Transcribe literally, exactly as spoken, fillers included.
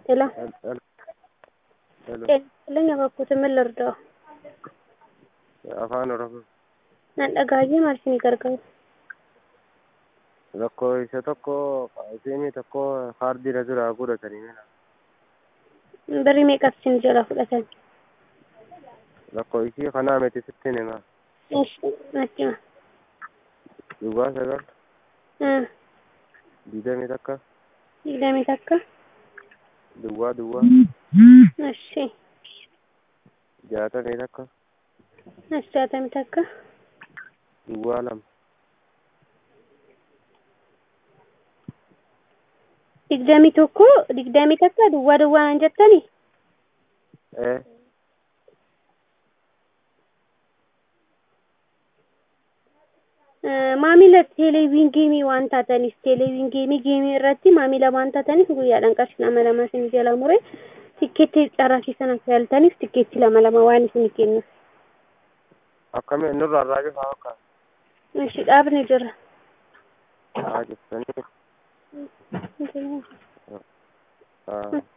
Hello. Hel- hel- Hello. Eh, Lenya bakkuutu min lordaa. Afaan Oromoo. Nan dhagaayee maal isinii gargaaru? Tokko isa tokko isinii tokko kaardiidha jira godhatanii mina. Birrii meeqas isin jala fudhatan? Tokko isii kanaa miti sitti hima. Ishi natti hima. Duwwaa sagal Hmm. digdamii takka Digdamii takka. duwwaa duwwaa Ishi. jaatamii takka Ishi jaatamii takka. duwwaa lama. Digdamii tokko digdamii takka duwwaa duwwaa naan jettanii? Eh. Maamila televiin geemii waan taataniif televiin geemii geemii irratti maamila waan taataniif guyyaadhaan qarshii lama lama isin jala mure tikkeetti carraasiisan akka yaaltaniif tikkeetti lama lama waan isin kennuuf. Akkamiin nurraa irraa bifa akka Ishi dhaabni jira. haa jettanii. Hmm. Haa.